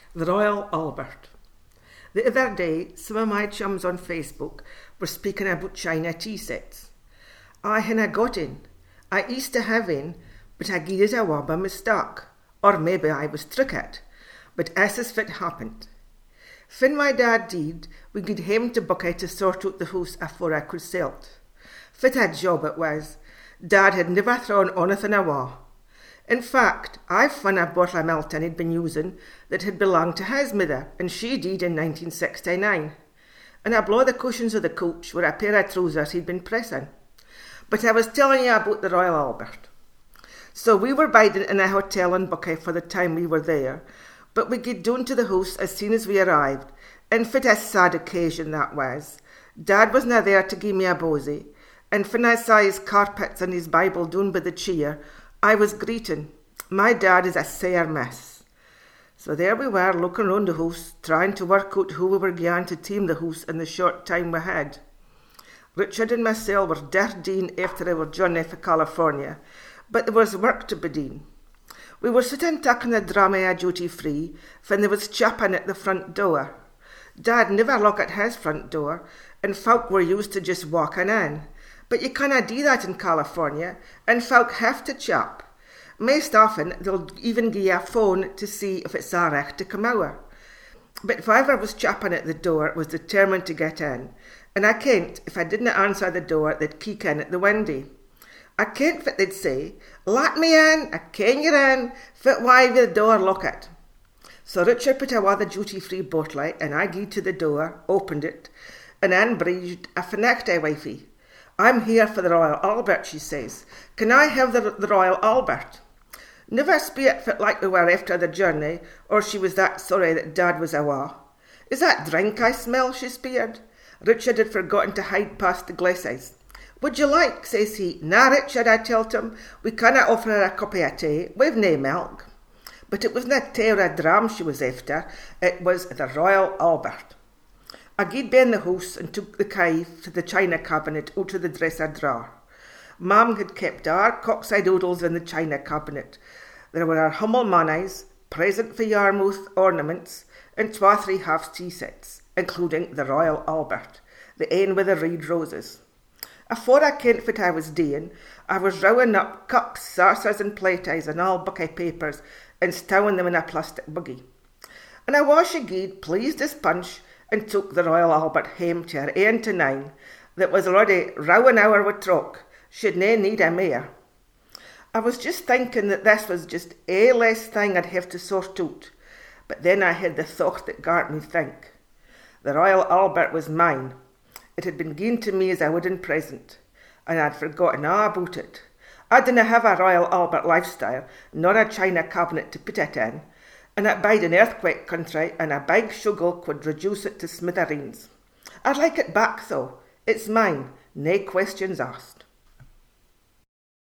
The Royal Albert. The other day, some of my chums on Facebook were speaking about China tea sets. I hinna got in. I used to have in, but I gied it awa by mistake. Or maybe I was tricked. But as is fit happened. Fin my dad died, we gied hame to Buckeye to sort out the house afore I could sell it. Fit a job it was. Dad had never thrown onything awa. In fact, I found a bottle of Melton he'd been using that had belonged to his mother, and she died in 1969. And I blow the cushions of the coach were a pair of trousers he'd been pressing. But I was telling you about the Royal Albert. So we were biding in a hotel in Buckeye for the time we were there, but we got down to the house as soon as we arrived, and fit a sad occasion that was. Dad wasna there to give me a bosey, and when I saw his carpets and his Bible down by the chair, I was greeting. My dad is a sair mess. So there we were, looking round the house, trying to work out who we were going to team the house in the short time we had. Richard and myself were dead after our journey for California, but there was work to be done. We were sitting taking a drama at duty free when there was chapping at the front door. Dad never looked at his front door, and folk were used to just walking in. But you canna do that in California, and folk have to chap. Most often, they'll even give you a phone to see if it's alright to come over. But whoever was chapping at the door was determined to get in, and I kent if I didn't answer the door, they'd kick in at the window. I kent what they'd say, "Let me in, I ken you're in, fit why the door lock it." So Richard put awa the duty-free bottle, and I gied to the door, opened it, and in breathed a fanacht wifey. "I'm here for the Royal Albert," she says. "Can I have the Royal Albert?" Never spake fit like we were after the journey, or she was that sorry that Dad was awa. "Is that drink I smell?" she speered. Richard had forgotten to hide past the glasses. "Would you like?" says he. "Na, Richard," I telled him. "We canna offer her a cup of tea. We've nae milk." But it wasna tea or a dram she was after. It was the Royal Albert. I gied ben the house and took the key to the china cabinet out of the dresser drawer. Mam had kept our cockside oodles in the china cabinet. There were our humble mayonnaise, present for Yarmouth ornaments, and 2 or 3 half tea sets, including the Royal Albert, the ane with the red roses. Afore I kent what I was doing, I was rowing up cups, saucers and platies and all Buckeye papers and stowing them in a plastic buggy. And I was gied, pleased as punch, and took the Royal Albert hame to her ain to 9, that was already rowing hour with truck, should nae need a mare. I was just thinking that this was just a less thing I'd have to sort out, but then I had the thought that gart me think. The Royal Albert was mine. It had been given to me as a wedding present, and I'd forgotten all about it. I didn't have a Royal Albert lifestyle, nor a china cabinet to put it in, and it bide an earthquake country, and a big shuggle could reduce it to smithereens. I'd like it back, though. It's mine, nae questions asked.